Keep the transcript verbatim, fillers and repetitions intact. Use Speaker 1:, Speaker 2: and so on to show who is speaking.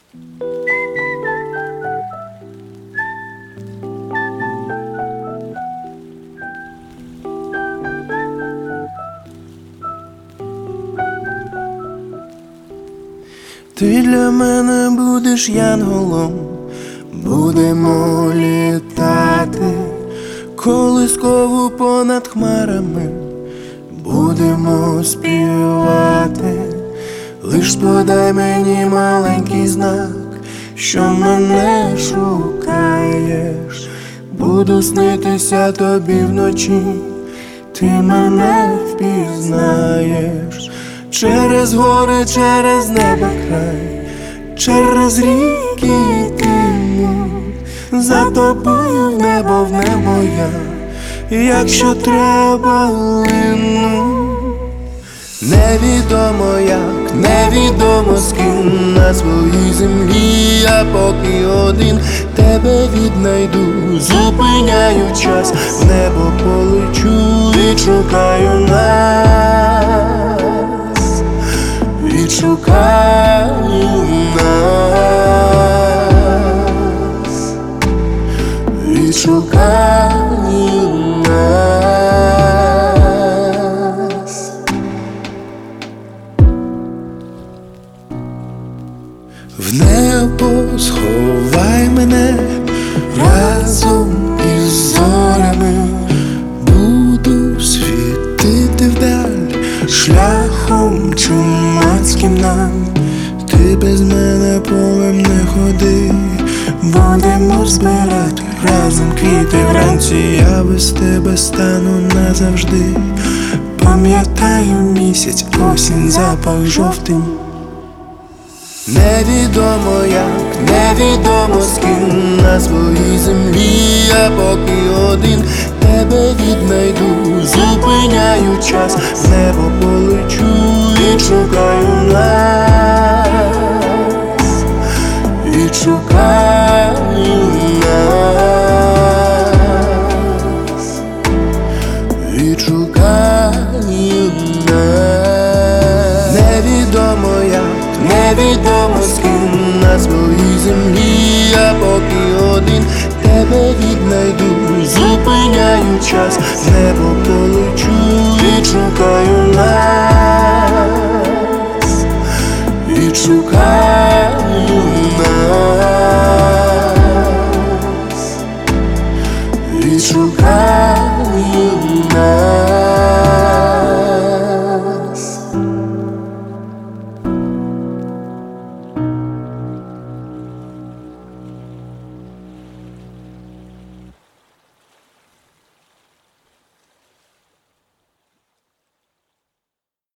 Speaker 1: Ти для мене будеш янголом, будемо літати колискову понад хмарами, будемо співати. Лиш подай мені маленький знак, що мене шукаєш. Буду снитися тобі вночі, ти мене впізнаєш. Через гори, через небо край, через ріки тимуть, за тобою в небо, в небо я, якщо треба лину. Невідомо як, невідомо з ким на своїй землі, я поки один тебе віднайду. Зупиняю час, в небо полечу, відшукаю нас, відшукаю нас, відшукаю нас. В небо сховай мене разом із зорями, буду світити вдаль шляхом чумацьким нам. Ти без мене полем не ходи, будемо збирати разом квіти вранці. Я без тебе стану назавжди, пам'ятаю місяць, осінь, запах жовтень. Невідомо як, невідомо з ким на своїй землі, я поки один тебе віднайду. Зупиняю час, в небо полечу, відшукаю нас, відшукаю нас, відшукаю нас. Невідомо як, невідомо з ким на своїй землі, я поки один тебе віднайду. Зупиняю час, в небо полечу, відшукаю нас, відшукаю.